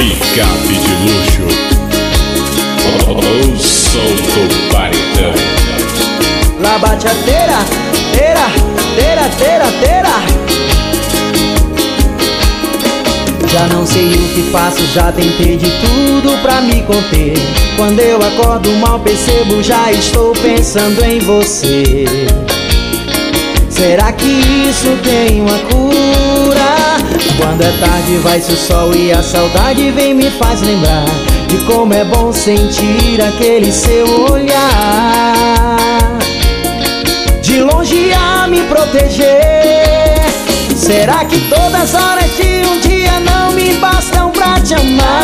Picape de luxo. O som do paredão. La bachateira, teira, teira, teira, teira. Já não sei o que faço, já tentei de tudo pra me conter. Quando eu acordo mal percebo, já estou pensando em você. Será que isso tem uma cura? Quando é tarde vai-se o sol e a saudade vem me faz lembrar de como é bom sentir aquele seu olhar, de longe a me proteger. Será que todas as horas de um dia não me bastam pra te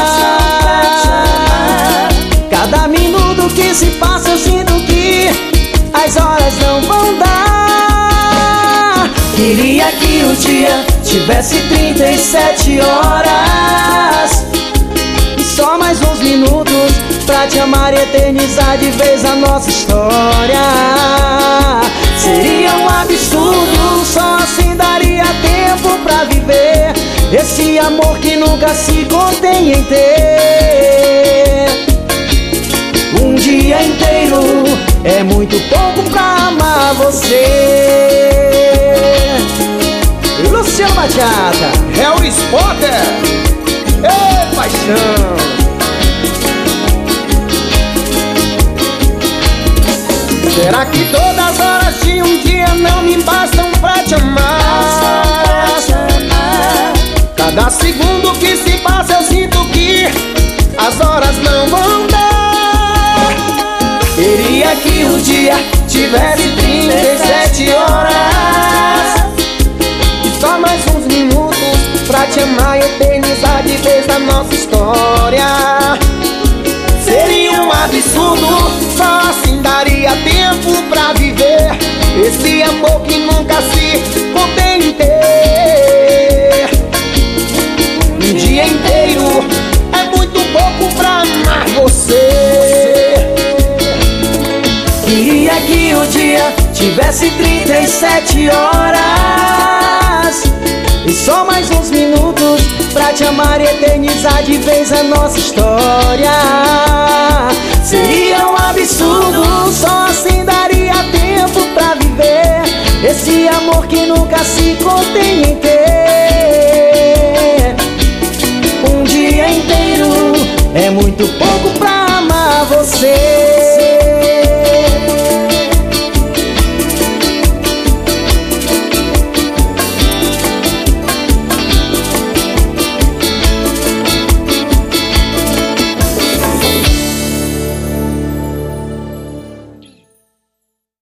amar? Cada minuto que se passa eu sinto que as horas não vão dar. Queria que o dia tivesse 37 horas e só mais uns minutos pra te amar e eternizar de vez a nossa história. Seria um absurdo, só assim daria tempo pra viver esse amor que nunca se contém em ter. Um dia inteiro é muito pouco pra amar você. Luciano Bachata, Harry Potter, ei paixão. Será que todas as horas de um dia não me bastam pra te amar? Cada segundo que se passa eu sinto que as horas não vão dar. Queria que o dia tivesse 37 horas e só mais uns minutos pra te amar e eternizar de vez a nossa história. Seria um absurdo, só assim daria tempo pra viver esse amor que nunca se contém em ter. Um dia inteiro é muito pouco pra amar você. Queria que o dia tivesse 37 horas e só mais uns minutos pra te amar e eternizar de vez a nossa história. Seria um absurdo, só assim daria tempo pra viver esse amor que nunca se contém em ter. Um dia inteiro é muito pouco